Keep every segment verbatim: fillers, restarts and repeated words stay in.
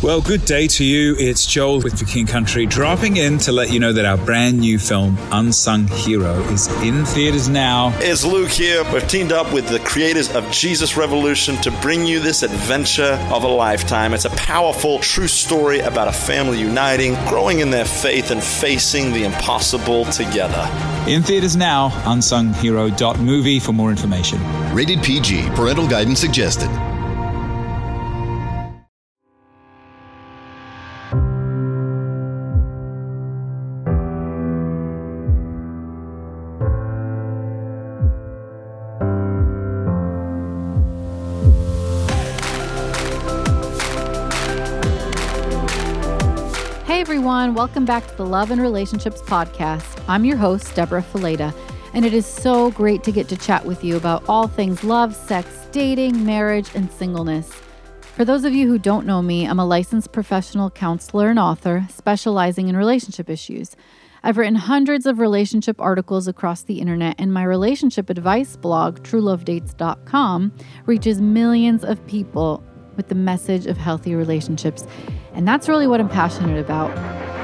Well, good day to you. It's Joel with For King Country, dropping in to let you know that our brand new film, Unsung Hero, is in theaters now. It's Luke here. We've teamed up with the creators of Jesus Revolution to bring you this adventure of a lifetime. It's a powerful, true story about a family uniting, growing in their faith, and facing the impossible together. In theaters now, unsung hero dot movie for more information. Rated P G. Parental guidance suggested. Hey everyone, welcome back to the Love and Relationships Podcast. I'm your host, Deborah Fileta, and it is so great to get to chat with you about all things love, sex, dating, marriage, and singleness. For those of you who don't know me, I'm a licensed professional counselor and author specializing in relationship issues. I've written hundreds of relationship articles across the internet, and my relationship advice blog, true love dates dot com, reaches millions of people with the message of healthy relationships. And that's really what I'm passionate about.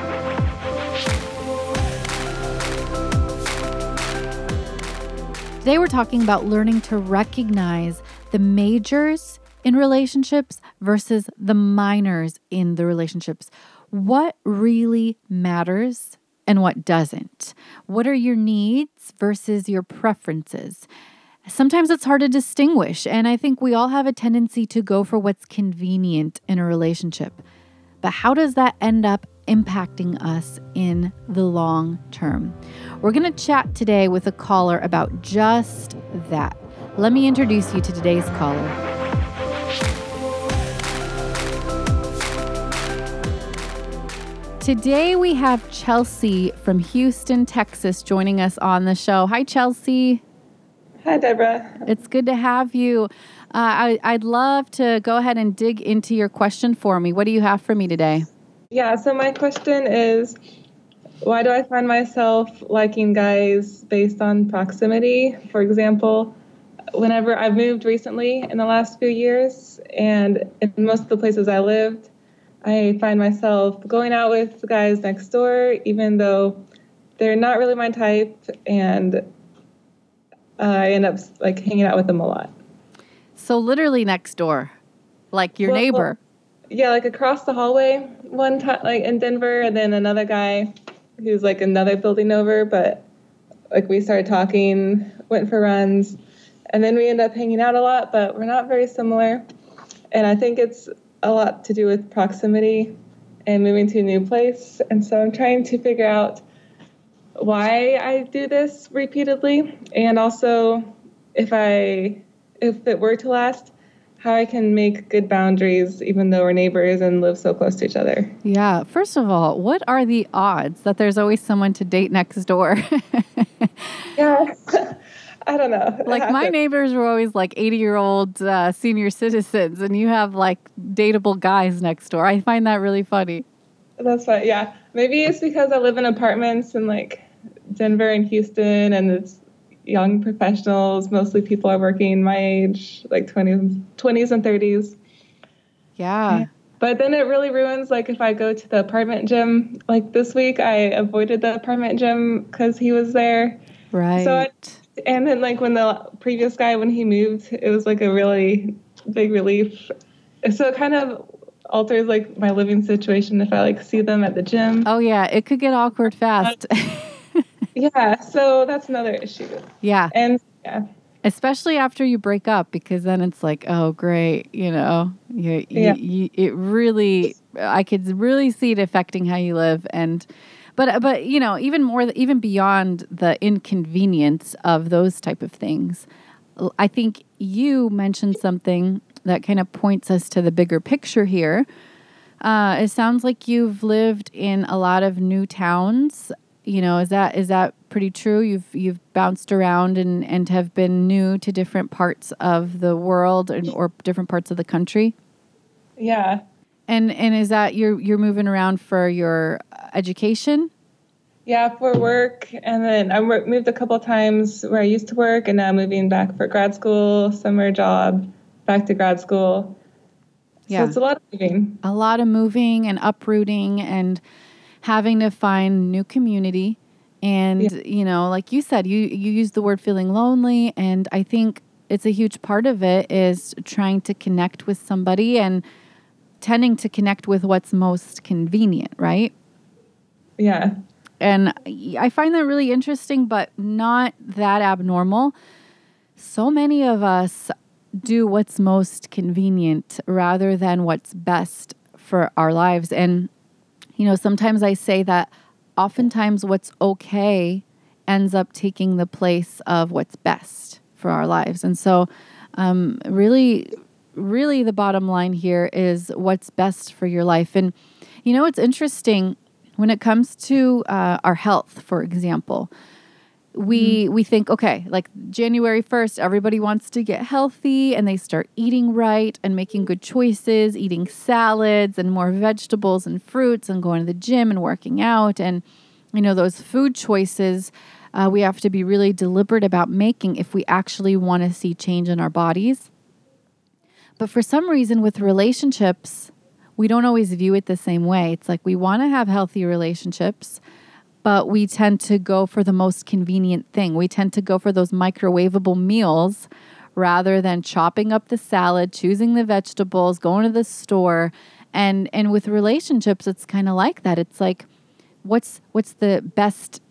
Today we're talking about learning to recognize the majors in relationships versus the minors in the relationships. What really matters and what doesn't? What are your needs versus your preferences? Sometimes it's hard to distinguish, and I think we all have a tendency to go for what's convenient in a relationship. But how does that end up impacting us in the long term? We're going to chat today with a caller about just that. Let me introduce you to today's caller. Today we have Chelsea from Houston, Texas, joining us on the show. Hi, Chelsea. Hi, Deborah. It's good to have you. Uh, I, I'd love to go ahead and dig into your question for me. What do you have for me today? Yeah, so my question is, why do I find myself liking guys based on proximity? For example, whenever I've moved recently in the last few years, and in most of the places I lived, I find myself going out with the guys next door, even though they're not really my type, and uh, I end up like hanging out with them a lot. So literally next door, like your well, neighbor. Yeah, like across the hallway one time, like in Denver, and then another guy who's like another building over, but like we started talking, went for runs, and then we end up hanging out a lot, but we're not very similar. And I think it's a lot to do with proximity and moving to a new place. And so I'm trying to figure out why I do this repeatedly, and also if I, if it were to last, how I can make good boundaries even though we're neighbors and live so close to each other. Yeah. First of all, what are the odds that there's always someone to date next door? Yeah. I don't know. Like my neighbors were always like eighty-year-old uh, senior citizens, and you have like dateable guys next door. I find that really funny. That's right. Yeah. Maybe it's because I live in apartments in like Denver and Houston, and it's young professionals. Mostly people are working my age, like twenties, twenties and thirties. Yeah. But then it really ruins, like, if I go to the apartment gym. Like this week, I avoided the apartment gym because he was there. Right. So, I, and then, like, when the previous guy, when he moved, it was, like, a really big relief. So it kind of alters, like, my living situation if I, like, see them at the gym. Oh, yeah. It could get awkward fast. Yeah, so that's another issue. Yeah. And yeah. Especially after you break up, because then it's like, oh, great, you know, you, yeah. you, you, it really, I could really see it affecting how you live. And, but, but, you know, even more, even beyond the inconvenience of those type of things, I think you mentioned something that kind of points us to the bigger picture here. Uh, it sounds like you've lived in a lot of new towns. You know, is that is that pretty true? You've you've bounced around and, and have been new to different parts of the world and or different parts of the country? Yeah. And and is that you're you're moving around for your education? Yeah, for work, and then I moved a couple of times where I used to work, and now moving back for grad school, summer job, back to grad school. Yeah. So it's a lot of moving. A lot of moving and uprooting and having to find new community. And, yeah. you know, like you said, you, you used the word feeling lonely. And I think it's a huge part of it is trying to connect with somebody and tending to connect with what's most convenient, right? Yeah. And I find that really interesting, but not that abnormal. So many of us do what's most convenient rather than what's best for our lives. And, you know, sometimes I say that oftentimes what's okay ends up taking the place of what's best for our lives. And so um, really, really the bottom line here is what's best for your life. And, you know, it's interesting when it comes to uh, our health, for example. We mm-hmm. we think, okay, like January first, everybody wants to get healthy and they start eating right and making good choices, eating salads and more vegetables and fruits and going to the gym and working out. And, you know, those food choices, uh, we have to be really deliberate about making if we actually want to see change in our bodies. But for some reason with relationships, we don't always view it the same way. It's like we want to have healthy relationships, but we tend to go for the most convenient thing. We tend to go for those microwavable meals rather than chopping up the salad, choosing the vegetables, going to the store. And and with relationships, it's kind of like that. It's like, what's what's the best,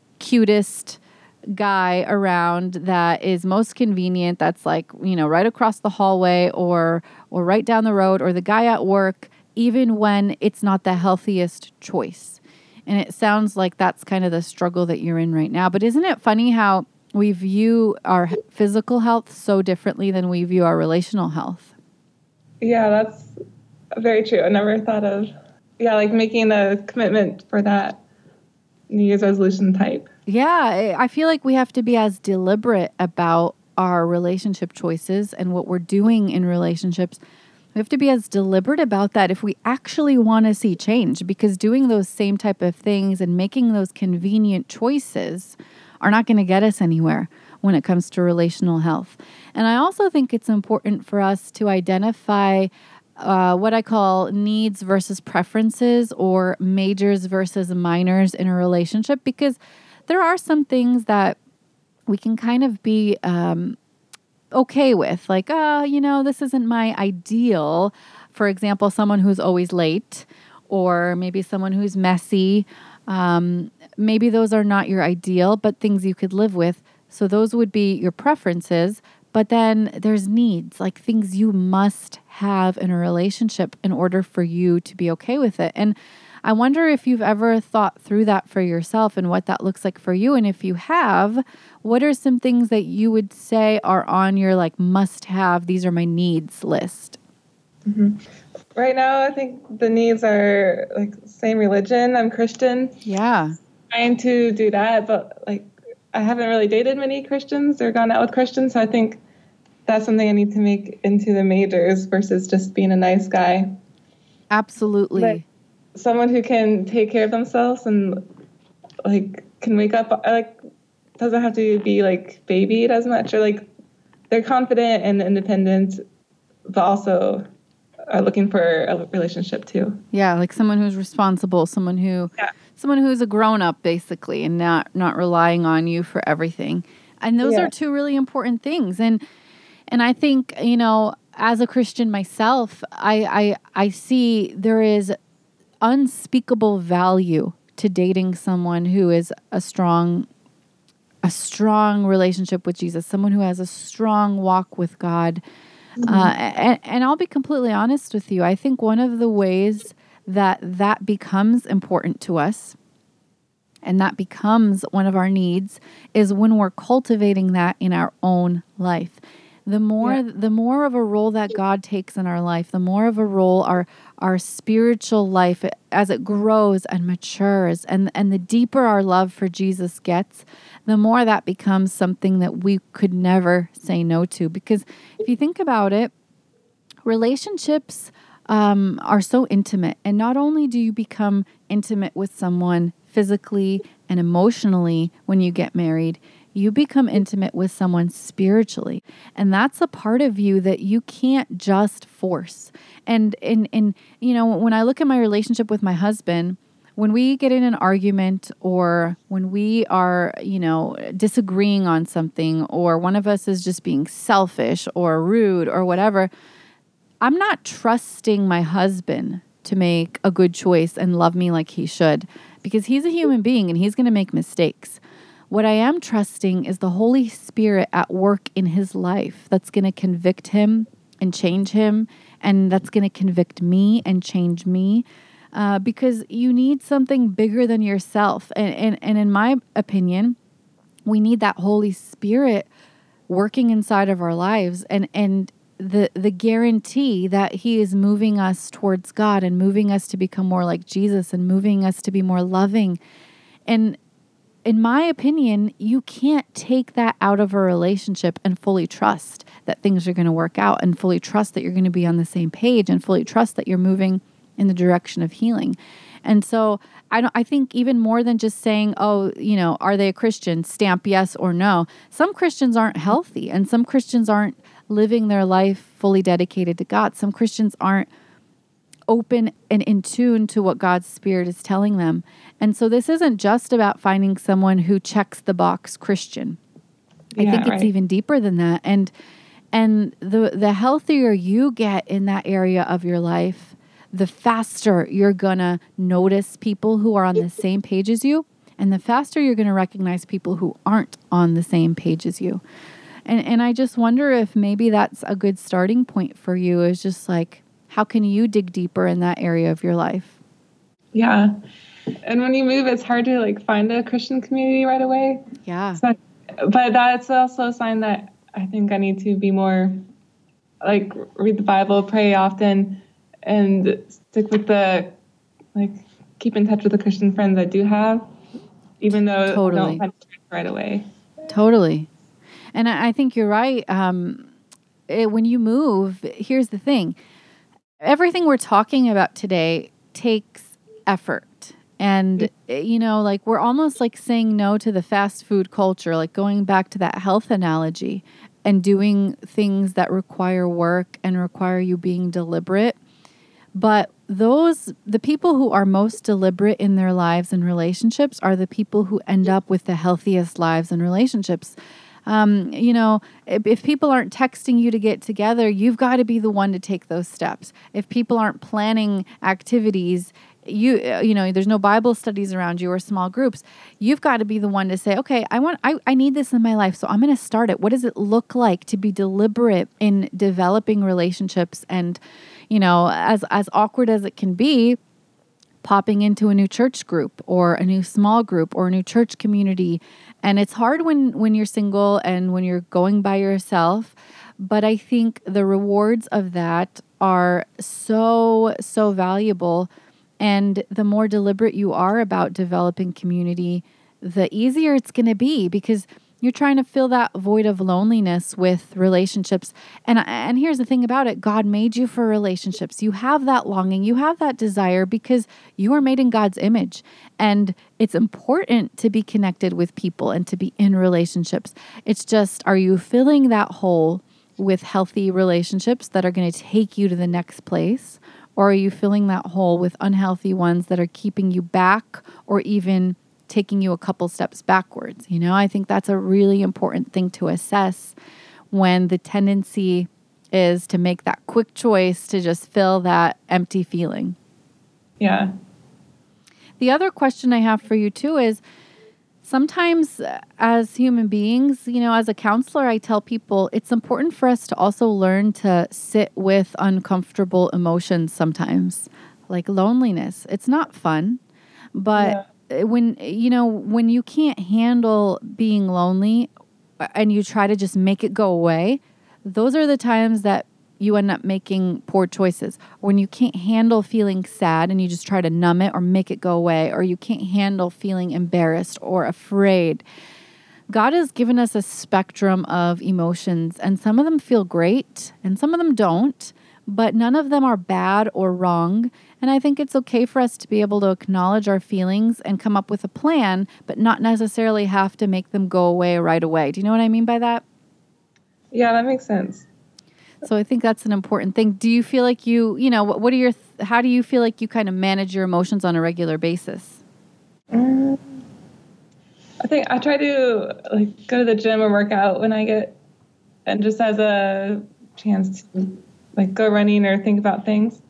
cutest guy around that is most convenient, that's like, you know, right across the hallway or or right down the road, or the guy at work, even when it's not the healthiest choice. And it sounds like that's kind of the struggle that you're in right now. But isn't it funny how we view our physical health so differently than we view our relational health? Yeah, that's very true. I never thought of, yeah, like making a commitment for that New Year's resolution type. Yeah, I feel like we have to be as deliberate about our relationship choices and what we're doing in relationships. We have to be as deliberate about that if we actually want to see change, because doing those same type of things and making those convenient choices are not going to get us anywhere when it comes to relational health. And I also think it's important for us to identify uh, what I call needs versus preferences, or majors versus minors in a relationship, because there are some things that we can kind of be um, okay with, like, oh, you know, this isn't my ideal. For example, someone who's always late, or maybe someone who's messy. Um, maybe those are not your ideal, but things you could live with. So those would be your preferences. But then there's needs, like things you must have in a relationship in order for you to be okay with it. And I wonder if you've ever thought through that for yourself and what that looks like for you. And if you have, what are some things that you would say are on your like must have, these are my needs list? Mm-hmm. Right now, I think the needs are like same religion. I'm Christian. Yeah. Trying to do that, but like I haven't really dated many Christians or gone out with Christians. So I think that's something I need to make into the majors versus just being a nice guy. Absolutely. But someone who can take care of themselves and like can wake up, like doesn't have to be like babied as much, or like they're confident and independent, but also are looking for a relationship too. Yeah, like someone who's responsible, someone who, yeah. someone who's a grown up basically, and not not relying on you for everything. And those yeah. are two really important things. And and I think, you know, as a Christian myself, I I I see there is unspeakable value to dating someone who is a strong a strong relationship with Jesus, someone who has a strong walk with God. Mm-hmm. Uh, and, and I'll be completely honest with you. I think one of the ways that that becomes important to us, and that becomes one of our needs, is when we're cultivating that in our own life. The more, yeah. the more of a role that God takes in our life, the more of a role our our spiritual life, as it grows and matures, and, and the deeper our love for Jesus gets, the more that becomes something that we could never say no to. Because if you think about it, relationships um, are so intimate. And not only do you become intimate with someone physically and emotionally when you get married, You become intimate with someone spiritually. And that's a part of you that you can't just force. And, and, and you know, when I look at my relationship with my husband, when we get in an argument or when we are, you know, disagreeing on something, or one of us is just being selfish or rude or whatever, I'm not trusting my husband to make a good choice and love me like he should, because he's a human being and he's going to make mistakes. What I am trusting is the Holy Spirit at work in his life that's going to convict him and change him, and that's going to convict me and change me. Uh, because you need something bigger than yourself. And, and, and in my opinion, we need that Holy Spirit working inside of our lives, and, and the, the guarantee that he is moving us towards God and moving us to become more like Jesus and moving us to be more loving. And in my opinion, you can't take that out of a relationship and fully trust that things are going to work out, and fully trust that you're going to be on the same page, and fully trust that you're moving in the direction of healing. And so I don't, I think even more than just saying, oh, you know, are they a Christian? Stamp yes or no. Some Christians aren't healthy, and some Christians aren't living their life fully dedicated to God. Some Christians aren't open and in tune to what God's Spirit is telling them. And so this isn't just about finding someone who checks the box Christian. I Yeah, think it's right. even deeper than that. And and the the healthier you get in that area of your life, the faster you're going to notice people who are on the same page as you, and the faster you're going to recognize people who aren't on the same page as you. And and I just wonder if maybe that's a good starting point for you, is just like, how can you dig deeper in that area of your life? Yeah. And when you move, it's hard to like find a Christian community right away. Yeah. So, but that's also a sign that I think I need to be more like read the Bible, pray often, and stick with the, like, keep in touch with the Christian friends I do have, even though Totally. I don't find church right away. Totally. And I I think you're right. Um, it, when you move, here's the thing. Everything we're talking about today takes effort. And, you know, like we're almost like saying no to the fast food culture, like going back to that health analogy and doing things that require work and require you being deliberate. But those, the people who are most deliberate in their lives and relationships are the people who end up with the healthiest lives and relationships. Um, you know, if, if people aren't texting you to get together, you've got to be the one to take those steps. If people aren't planning activities, you you know, there's no Bible studies around you or small groups, you've got to be the one to say, okay, I want, I, I need this in my life, so I'm going to start it. What does it look like to be deliberate in developing relationships? And, you know, as, as awkward as it can be, popping into a new church group or a new small group or a new church community. And it's hard when, when you're single and when you're going by yourself. But I think the rewards of that are so, so valuable. And the more deliberate you are about developing community, the easier it's going to be, because you're trying to fill that void of loneliness with relationships. And and here's the thing about it. God made you for relationships. You have that longing. You have that desire because you are made in God's image. And it's important to be connected with people and to be in relationships. It's just, are you filling that hole with healthy relationships that are going to take you to the next place? Or are you filling that hole with unhealthy ones that are keeping you back or even taking you a couple steps backwards? You know, I think that's a really important thing to assess when the tendency is to make that quick choice to just fill that empty feeling. Yeah. The other question I have for you too is, sometimes as human beings, you know, as a counselor, I tell people it's important for us to also learn to sit with uncomfortable emotions sometimes, like loneliness. It's not fun, but yeah. when, you know, when you can't handle being lonely and you try to just make it go away, those are the times that you end up making poor choices. When you can't handle feeling sad and you just try to numb it or make it go away, or you can't handle feeling embarrassed or afraid. God has given us a spectrum of emotions, and some of them feel great and some of them don't. but none of them are bad or wrong. And I think it's okay for us to be able to acknowledge our feelings and come up with a plan, but not necessarily have to make them go away right away. Do you know what I mean by that? Yeah, that makes sense. So I think that's an important thing. Do you feel like you, you know, what, what are your, th- how do you feel like you kind of manage your emotions on a regular basis? Mm, I think I try to like go to the gym or work out when I get, and just as a chance to like go running or think about things.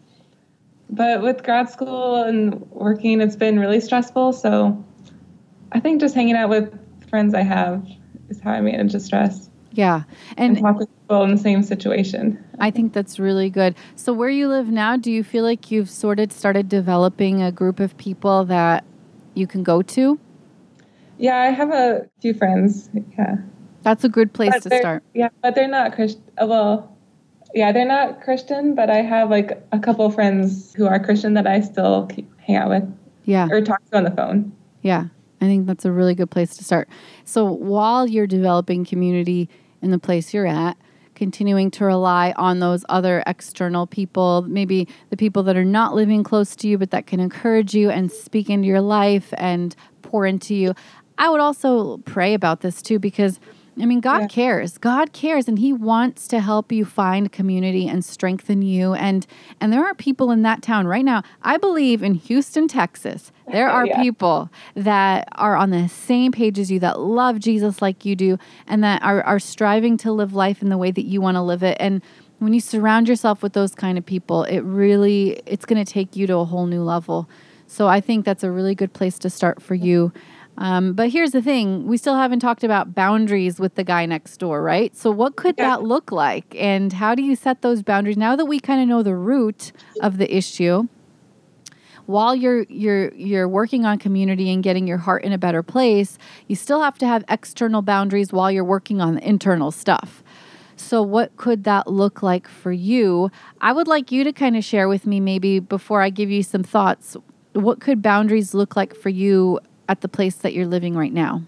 But with grad school and working, it's been really stressful. So I think just hanging out with friends I have is how I manage the stress. Yeah. And, And talk with people in the same situation. I think that's really good. So where you live now, do you feel like you've sort of started developing a group of people that you can go to? Yeah, I have a few friends. Yeah. That's a good place But to they're- start. Yeah, but they're not Christian. Well, yeah, they're not Christian, but I have like a couple of friends who are Christian that I still keep, hang out with Yeah. or talk to on the phone. Yeah. I think that's a really good place to start. So while you're developing community in the place you're at, continuing to rely on those other external people, maybe the people that are not living close to you, but that can encourage you and speak into your life and pour into you. I would also pray about this too, because I mean, God Yeah. cares. God cares, and He wants to help you find community and strengthen you. And and there are people in that town right now. I believe in Houston, Texas, there are Yeah. people that are on the same page as you, that love Jesus like you do, and that are, are striving to live life in the way that you want to live it. And when you surround yourself with those kind of people, it really, it's going to take you to a whole new level. So I think that's a really good place to start for you. Um, but here's the thing. We still haven't talked about boundaries with the guy next door, right? So what could Yeah. that look like? And how do you set those boundaries? Now that we kind of know the root of the issue, while you're you're you're working on community and getting your heart in a better place, you still have to have external boundaries while you're working on the internal stuff. So what could that look like for you? I would like you to kind of share with me, maybe before I give you some thoughts, what could boundaries look like for you at the place that you're living right now?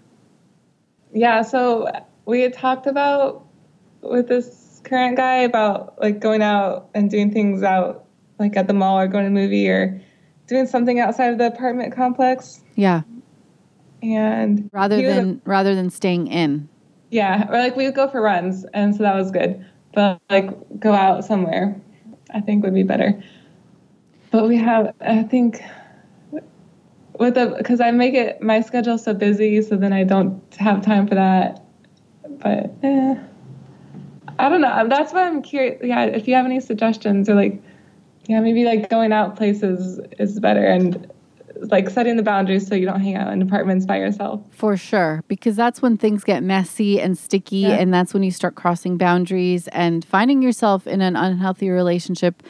Yeah, so we had talked about with this current guy about like going out and doing things out like at the mall or going to a movie or doing something outside of the apartment complex. Yeah. And Rather he was a- than rather than staying in. yeah, or like we would go for runs, and so that was good. But like go out somewhere, I think would be better. But we have, I think, with the because I make it my schedule so busy, so then I don't have time for that. But eh, I don't know. That's why I'm curious. Yeah, if you have any suggestions or like, yeah, maybe like going out places is better and like setting the boundaries so you don't hang out in apartments by yourself. For sure, because that's when things get messy and sticky, Yeah. and that's when you start crossing boundaries and finding yourself in an unhealthy relationship.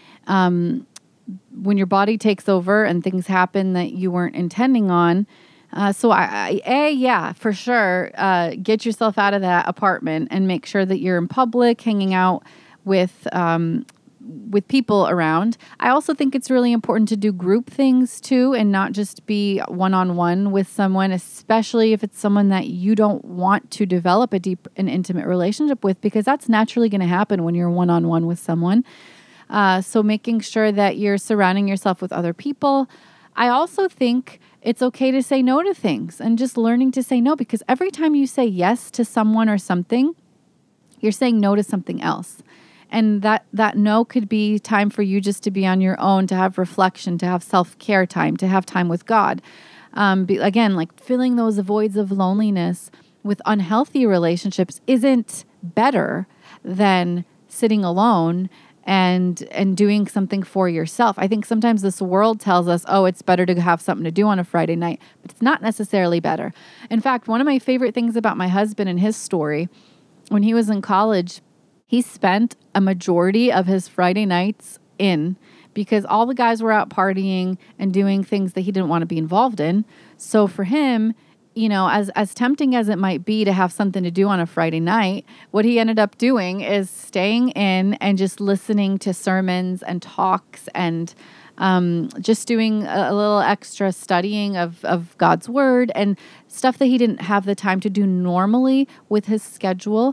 Um, when your body takes over and things happen that you weren't intending on. Uh, so, I, I, A, yeah, for sure, uh, get yourself out of that apartment and make sure that you're in public, hanging out with um, with people around. I also think it's really important to do group things too, and not just be one-on-one with someone, especially if it's someone that you don't want to develop a deep and intimate relationship with, because that's naturally going to happen when you're one-on-one with someone. Uh, so making sure that you're surrounding yourself with other people. I also think it's okay to say no to things and just learning to say no, because every time you say yes to someone or something, you're saying no to something else. And that, that no could be time for you just to be on your own, to have reflection, to have self-care time, to have time with God. Um, be, again, like filling those voids of loneliness with unhealthy relationships isn't better than sitting alone and and doing something for yourself. I think sometimes this world tells us, oh, it's better to have something to do on a Friday night, but it's not necessarily better. In fact, one of my favorite things about my husband and his story, when he was in college, he spent a majority of his Friday nights in, because all the guys were out partying and doing things that he didn't want to be involved in. So for him, you know, as as tempting as it might be to have something to do on a Friday night, what he ended up doing is staying in and just listening to sermons and talks and um, just doing a, a little extra studying of, of God's word and stuff that he didn't have the time to do normally with his schedule.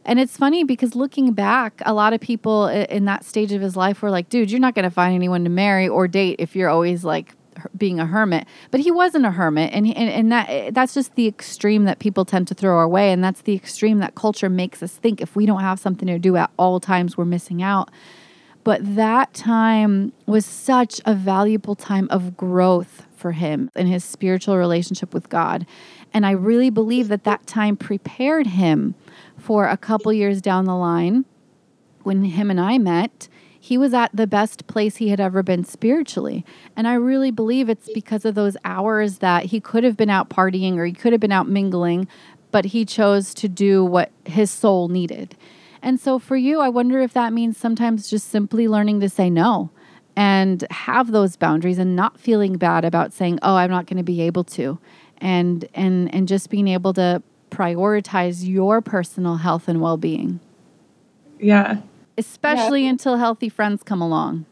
And it's funny because looking back, a lot of people in that stage of his life were like, dude, you're not going to find anyone to marry or date if you're always like being a hermit. But he wasn't a hermit. And, and, and that that's just the extreme that people tend to throw our way. And that's the extreme that culture makes us think if we don't have something to do at all times, we're missing out. But that time was such a valuable time of growth for him in his spiritual relationship with God. And I really believe that that time prepared him for a couple years down the line. When him and I met, he was at the best place he had ever been spiritually. And I really believe it's because of those hours that he could have been out partying or he could have been out mingling, but he chose to do what his soul needed. And so for you, I wonder if that means sometimes just simply learning to say no and have those boundaries and not feeling bad about saying, oh, I'm not going to be able to. And, and, and just being able to prioritize your personal health and well-being. Yeah. Especially yeah. until healthy friends come along.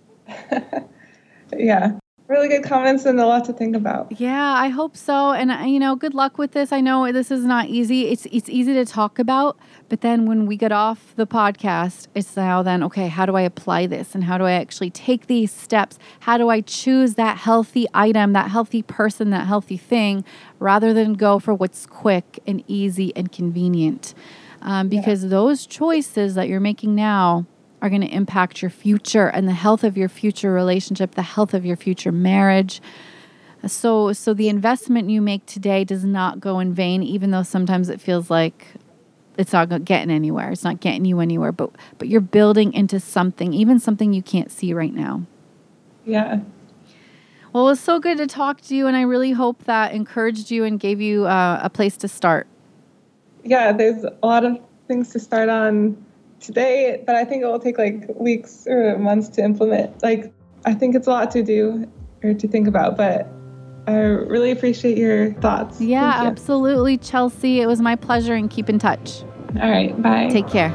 Yeah. Really good comments and a lot to think about. Yeah, I hope so. And, uh, you know, good luck with this. I know this is not easy. It's it's easy to talk about. But then when we get off the podcast, it's now then, okay, how do I apply this? And how do I actually take these steps? How do I choose that healthy item, that healthy person, that healthy thing, rather than go for what's quick and easy and convenient? Um, because yeah. those choices that you're making now are going to impact your future and the health of your future relationship, the health of your future marriage. So, so the investment you make today does not go in vain, even though sometimes it feels like it's not getting anywhere. It's not getting you anywhere, but, but you're building into something, even something you can't see right now. Yeah. Well, it was so good to talk to you, and I really hope that encouraged you and gave you uh, a place to start. Yeah, there's a lot of things to start on today, but I think it will take like weeks or months to implement. Like, I think it's a lot to do or to think about, but I really appreciate your thoughts. Yeah, absolutely, Chelsea. It was my pleasure, and keep in touch. All right, bye. Take care.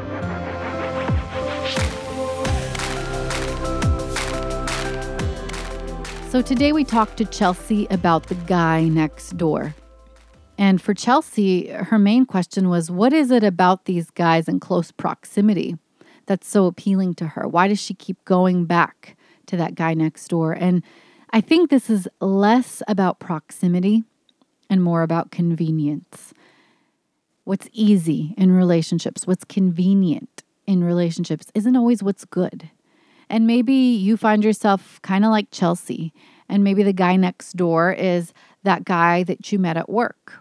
So today we talked to Chelsea about the guy next door. And for Chelsea, her main question was, what is it about these guys in close proximity that's so appealing to her? Why does she keep going back to that guy next door? And I think this is less about proximity and more about convenience. What's easy in relationships, what's convenient in relationships isn't always what's good. And maybe you find yourself kind of like Chelsea, and maybe the guy next door is that guy that you met at work,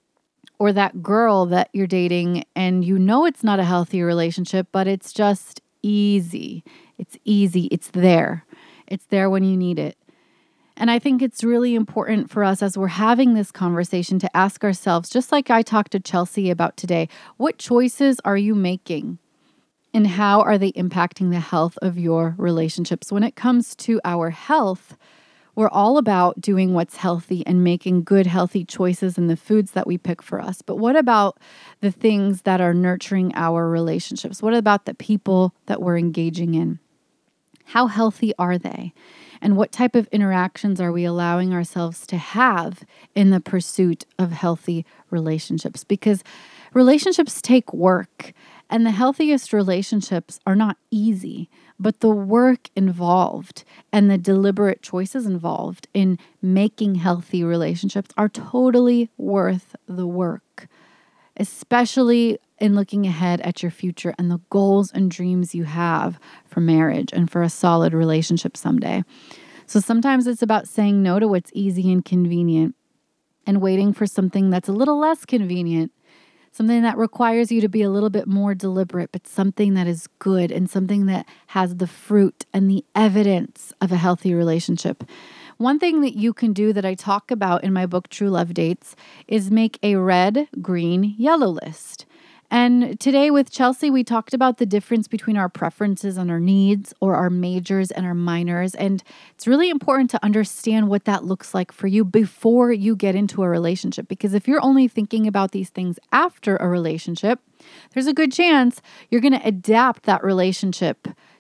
or that girl that you're dating and you know it's not a healthy relationship, but it's just easy. It's easy. It's there. It's there when you need it. And I think it's really important for us as we're having this conversation to ask ourselves, just like I talked to Chelsea about today, what choices are you making? And how are they impacting the health of your relationships? When it comes to our health, we're all about doing what's healthy and making good, healthy choices in the foods that we pick for us. But what about the things that are nurturing our relationships? What about the people that we're engaging in? How healthy are they? And what type of interactions are we allowing ourselves to have in the pursuit of healthy relationships? Because relationships take work, and the healthiest relationships are not easy, but the work involved and the deliberate choices involved in making healthy relationships are totally worth the work, especially in looking ahead at your future and the goals and dreams you have for marriage and for a solid relationship someday. So sometimes it's about saying no to what's easy and convenient and waiting for something that's a little less convenient, something that requires you to be a little bit more deliberate, but something that is good and something that has the fruit and the evidence of a healthy relationship. One thing that you can do that I talk about in my book, True Love Dates, is make a red, green, yellow list. And today with Chelsea, we talked about the difference between our preferences and our needs, or our majors and our minors. And it's really important to understand what that looks like for you before you get into a relationship. Because if you're only thinking about these things after a relationship, there's a good chance you're going to adapt that relationship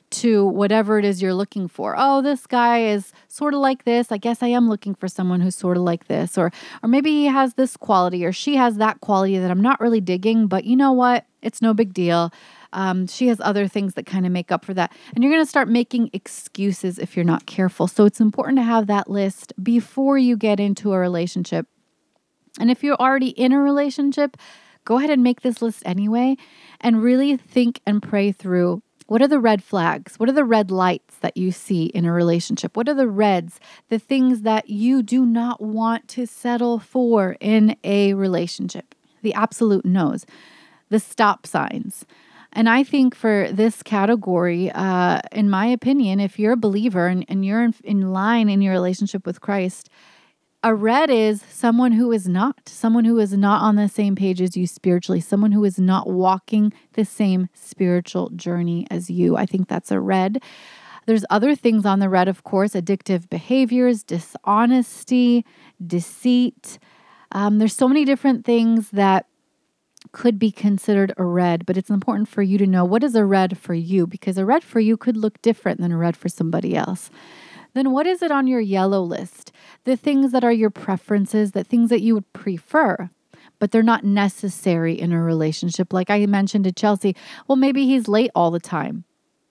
to whatever it is you're looking for. Oh, this guy is sort of like this. I guess I am looking for someone who's sort of like this. Or or maybe he has this quality or she has that quality that I'm not really digging, but you know what? It's no big deal. Um, she has other things that kind of make up for that. And you're going to start making excuses if you're not careful. So it's important to have that list before you get into a relationship. And if you're already in a relationship, go ahead and make this list anyway and really think and pray through, what are the red flags? What are the red lights that you see in a relationship? What are the reds, the things that you do not want to settle for in a relationship? The absolute no's, the stop signs. And I think for this category, uh, in my opinion, if you're a believer and, and you're in, in line in your relationship with Christ, a red is someone who is not, someone who is not on the same page as you spiritually, someone who is not walking the same spiritual journey as you. I think that's a red. There's other things on the red, of course, addictive behaviors, dishonesty, deceit. Um, there's so many different things that could be considered a red, but it's important for you to know what is a red for you, because a red for you could look different than a red for somebody else. Then what is it on your yellow list? The things that are your preferences, the things that you would prefer, but they're not necessary in a relationship. Like I mentioned to Chelsea, well, maybe he's late all the time.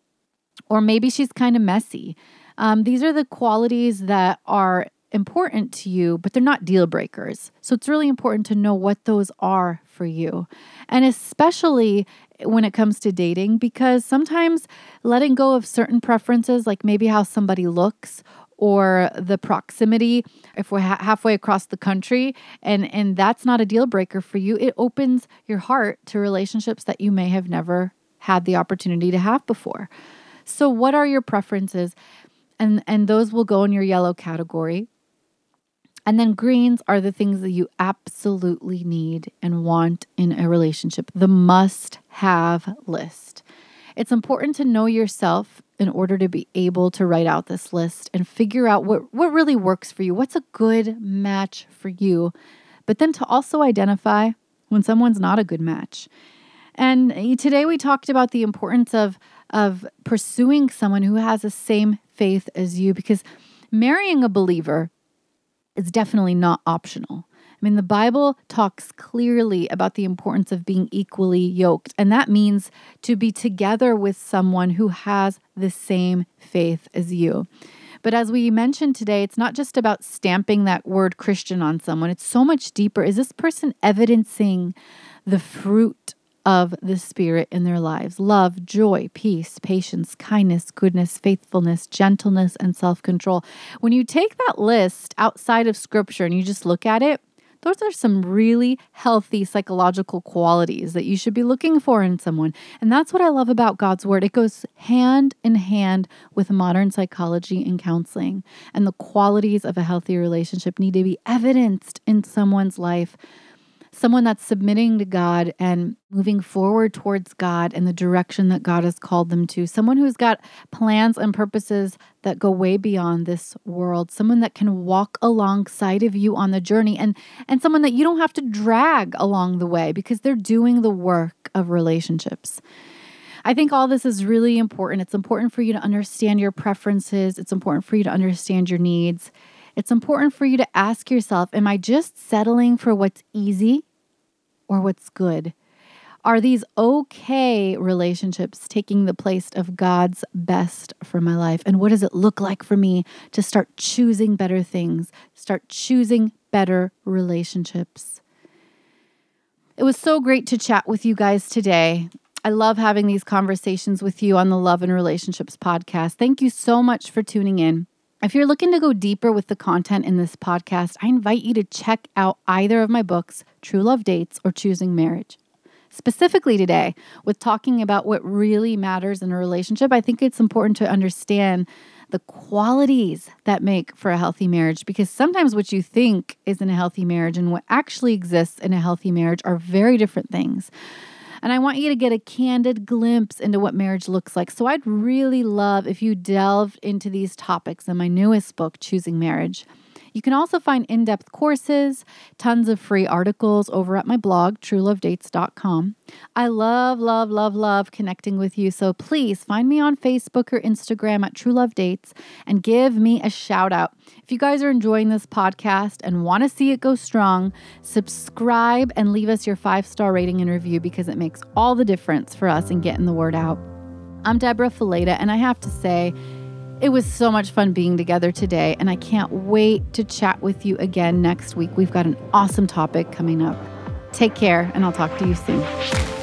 Or maybe she's kind of messy. Um, these are the qualities that are important to you, but they're not deal breakers. So it's really important to know what those are for you. And especially when it comes to dating, because sometimes letting go of certain preferences, like maybe how somebody looks or the proximity, if we're ha- halfway across the country and, and that's not a deal breaker for you, it opens your heart to relationships that you may have never had the opportunity to have before. So what are your preferences? And, and those will go in your yellow category. And then greens are the things that you absolutely need and want in a relationship, the must-have list. It's important to know yourself in order to be able to write out this list and figure out what, what really works for you, what's a good match for you, but then to also identify when someone's not a good match. And today we talked about the importance of, of pursuing someone who has the same faith as you, because marrying a believer is definitely not optional. I mean, the Bible talks clearly about the importance of being equally yoked, and that means to be together with someone who has the same faith as you. But as we mentioned today, it's not just about stamping that word Christian on someone. It's so much deeper. Is this person evidencing the fruit of the Spirit in their lives? Love, joy, peace, patience, kindness, goodness, faithfulness, gentleness, and self-control. When you take that list outside of Scripture and you just look at it, those are some really healthy psychological qualities that you should be looking for in someone. And that's what I love about God's Word. It goes hand in hand with modern psychology and counseling. And the qualities of a healthy relationship need to be evidenced in someone's life. Someone that's submitting to God and moving forward towards God and the direction that God has called them to. Someone who's got plans and purposes that go way beyond this world. Someone that can walk alongside of you on the journey, and, and someone that you don't have to drag along the way because they're doing the work of relationships. I think all this is really important. It's important for you to understand your preferences. It's important for you to understand your needs. It's important for you to ask yourself, am I just settling for what's easy or what's good? Are these okay relationships taking the place of God's best for my life? And what does it look like for me to start choosing better things, start choosing better relationships? It was so great to chat with you guys today. I love having these conversations with you on the Love and Relationships podcast. Thank you so much for tuning in. If you're looking to go deeper with the content in this podcast, I invite you to check out either of my books, True Love Dates or Choosing Marriage. Specifically today, with talking about what really matters in a relationship, I think it's important to understand the qualities that make for a healthy marriage, because sometimes what you think is in a healthy marriage and what actually exists in a healthy marriage are very different things. And I want you to get a candid glimpse into what marriage looks like. So I'd really love if you delved into these topics in my newest book, Choosing Marriage. You can also find in-depth courses, tons of free articles over at my blog, true love dates dot com. I love, love, love, love connecting with you. So please find me on Facebook or Instagram at True Love Dates and give me a shout out. If you guys are enjoying this podcast and want to see it go strong, subscribe and leave us your five-star rating and review because it makes all the difference for us in getting the word out. I'm Deborah Fileta, and I have to say, it was so much fun being together today, and I can't wait to chat with you again next week. We've got an awesome topic coming up. Take care, and I'll talk to you soon.